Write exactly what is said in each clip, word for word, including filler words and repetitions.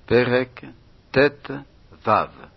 פרק ט"ו.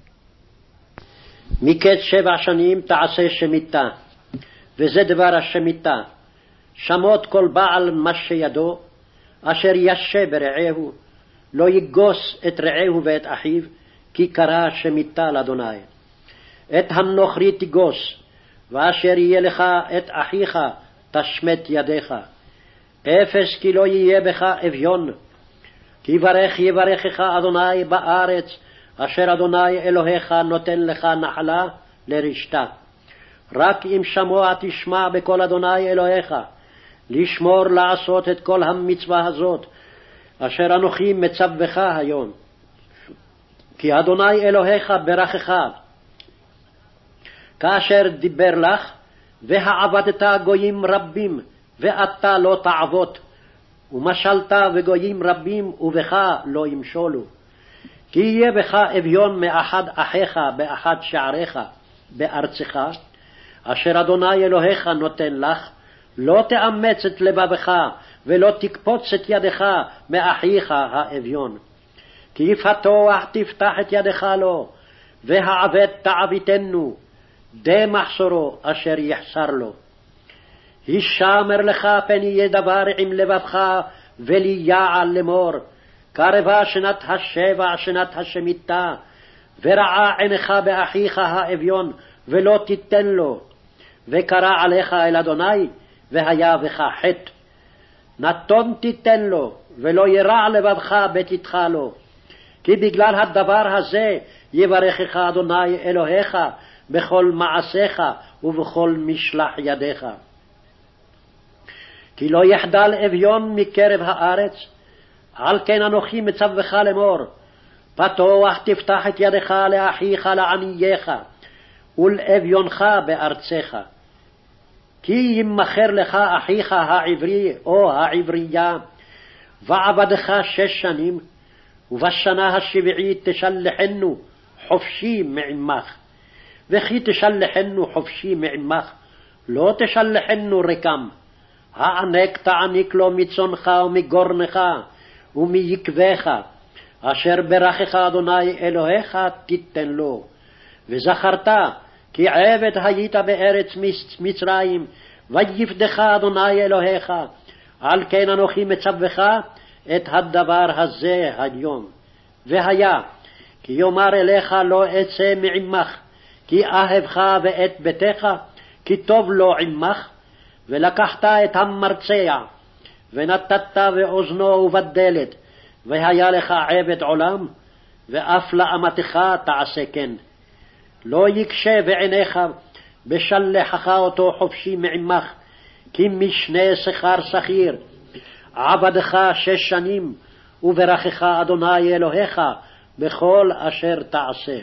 מקץ שבע שנים תעשה שמיטה, וזה דבר השמיטה, שמות כל בעל משה ידו, אשר ישה ברעהו, לא יגוס את רעהו ואת אחיו, כי קרא שמיטה לאדוני. את הנוכרי תגוס, ואשר יהיה לך את אחיך תשמט ידיך. אפס כי לא יהיה בך אביון, כי ברך יברכך אדוני בארץ, אשר אדוני אלוהיך נותן לך נחלה לרשתה. רק אם שמוע תשמע בקול אדוני אלוהיך, לשמור לעשות את כל המצווה הזאת, אשר אנוכי מצווך היום. כי אדוני אלוהיך ברכך, כאשר דיבר לך, והעבדת גויים רבים, ואתה לא תעבוד, ומשלת וגויים רבים, ובך לא ימשולו. כי יהיה בך אביון מאחד אחיך באחד שעריך בארצך, אשר אדוני אלוהיך נותן לך, לא תאמץ את לבבך, ולא תקפוץ את ידך מאחיך האביון. כי יפתוח תפתח את ידך לו, והעבד תעביתנו, די מחסורו אשר יחסר לו. הישמר לך פן יהיה דבר עם לבבך, וליעל לאמור, קרבה שנת השבע שנת השמיטה, ורעה עינך באחיך האביון, ולא תיתן לו, וקרא עליך אל אדוני, והיה בך חטא. נתון תיתן לו, ולא ירע לבבך בתתך לו, כי בגלל הדבר הזה יברכך אדוני אלוהיך בכל מעשיך ובכל משלח ידיך. כי לא יחדל אביון מקרב הארץ, על כן אנוכי מצווך לאמור, פתוח תפתח את ידך לאחיך לענייך, ולאביונך בארצך. כי ימכר לך אחיך העברי או העברייה, ועבדך שש שנים, ובשנה השביעית תשלחנו חופשי מעמך. וכי תשלחנו חופשי מעמך, לא תשלחנו רקם. הענק תעניק לו מצונך ומגורנך ומיקבך, אשר ברכך אדוני אלוהיך תיתן לו. וזכרת כי עבד היית בארץ מצרים, ויפדך אדוני אלוהיך, על כן אנוכי מצווך את הדבר הזה היום. והיה כי יאמר אליך לא אצא מעמך, כי אהבך ואת ביתך, כי טוב לו עמך, ולקחת את המרצע, ונתת באוזנו ובדלת, והיה לך עבד עולם, ואף לאמתך תעשה כן. לא יקשה בעיניך בשלחך אותו חופשי מעמך, כי משנה שכר שכיר, עבדך שש שנים, וברכך אדוני אלוהיך בכל אשר תעשה.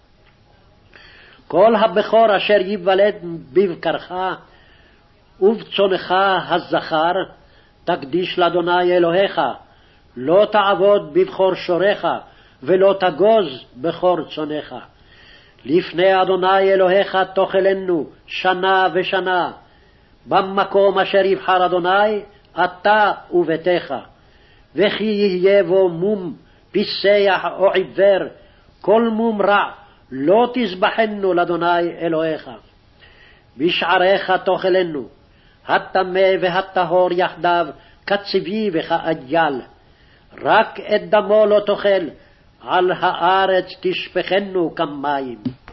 כל הבכור אשר ייוולד בבקרך, ובצונך הזכר תקדיש לאדוני אלוהיך, לא תעבוד בבכור שורך, ולא תגוז בכור צונך. לפני אדוני אלוהיך תאכלנו שנה ושנה, במקום אשר יבחר אדוני, אתה וביתך. וכי יהיה בו מום, פיסח או עיוור, כל מום רע, לא תזבחנו לאדוני אלוהיך. בשעריך תאכלנו, הטמא והטהור יחדיו, כצבי וכאג'ל. רק את דמו לא תאכל, על הארץ תשפכנו כמים.